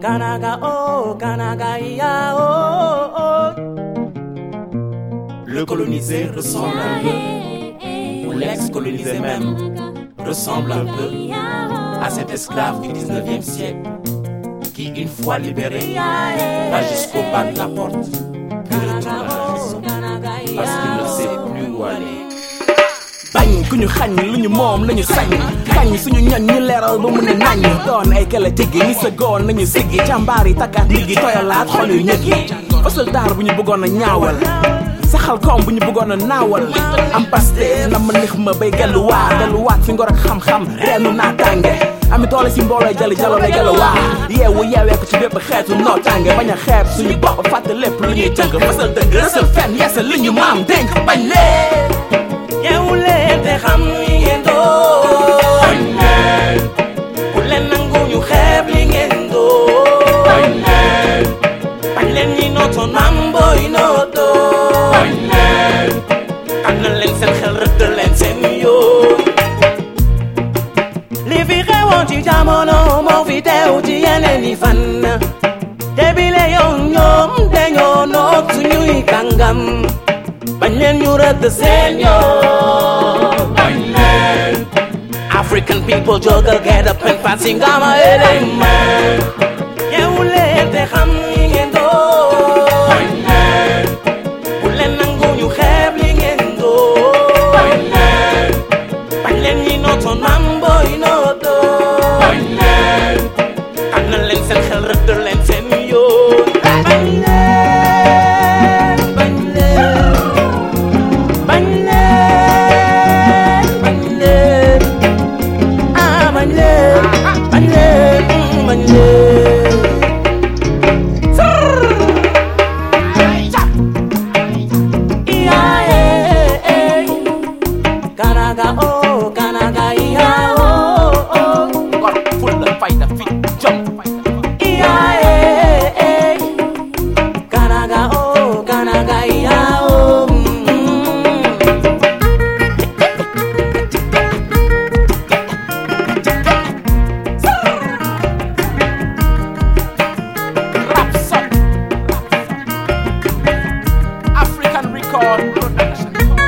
Kanaga oh, Kanaga ya oh, oh. Le colonisé ressemble un peu, ou l'ex-colonisé même, ressemble un peu à cet esclave du 19e siècle qui, une fois libéré, va jusqu'au bas de la porte, puis retourne à la prison parce qu'il ne sait plus où aller. bañ ku ñu xañ lu ñu moom lañu sañ xañ suñu ñoñ ñu leeral ba mu ne nañ doon ay kala tiggi ni sa goon nañu siggi jàmbaar yi takkaat ndiggi toyalaat xol yu ñëg yi fasal daar bu ñu bëggoon a ñaawal saxal koom bu ñu bëggoon a naawal am paste na ma nix ma bay delluwaat fi ngor ak xam-xam reenu naa tànge ami doole si mboolooy jali jalo bay gelluwaa yeewee ko ci bépp xeetu noo tànge bañ a xeeb suñu bopp fàtte lépp lu ñuy tënk fasal dëgg rësal fenn yeesal li ñu maam dénk bañ leen yeewu leen te xam li ngeen doon bañ leen bu leen nangu ñu xeeb li ngeen doon bañ leen ñi nootoon maam booy nootoon bañ leen tànnal leen seen xel rëddal leen seen yoon li fi xewoon ci jamono moo fi teew ci yeneen yi fan te bile yoon ñoom dañoo noot suñuy kàngam bañ leen ñu rëdd seen yoon bañ leen African people jógal get up and fight si ngama man yeewu leen te xam li ngeen doon bañ leen bu leen nangu ñu xeeb li ngeen doon bañ leen ñi nootoon maam booy nootoon bañ leen tànnal leen seen xel rëddal leen seen yoon bañ leen bañ leen bañ leen bañ leen ah bañ leen bañ leen bañ leen Kanaga oh, Kanaga ya oh, oh. ngor ful la fayda fit jom Kanaga oh, Kanaga ya oh. rap song African record production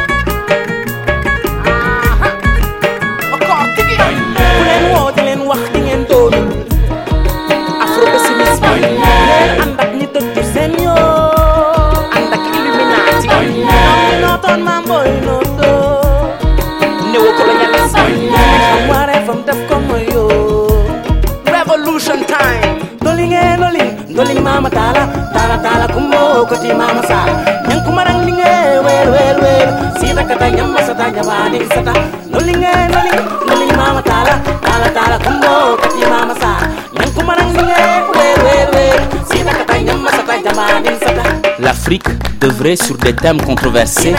encore tigi bu leen woote leen wax di ngeen doonul afro pessimisme leen ànd ak ñi tëdd seen yoon ànd ak Illuminati nootoon maam booy nootoon néocolonialisme xam waree fam def ko mooy yoon revolution time Doling mama tala kumbo ko ti mama sa nyang kumarang linge wel sita kata nyamba sata jabani sata doling mama tala kumbo ko ti mama sa nyang kumarang linge wel sita kata nyamba sata jabani sata. L'Afrique devrait, sur des thèmes controversés,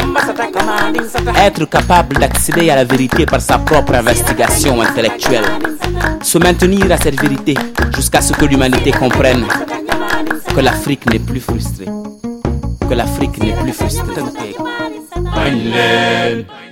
être capable d'accéder à la vérité par sa propre investigation intellectuelle, se maintenir à cette vérité jusqu'à ce que l'humanité comprenne que l'Afrique n'est plus frustrée, que l'Afrique n'est plus frustrée.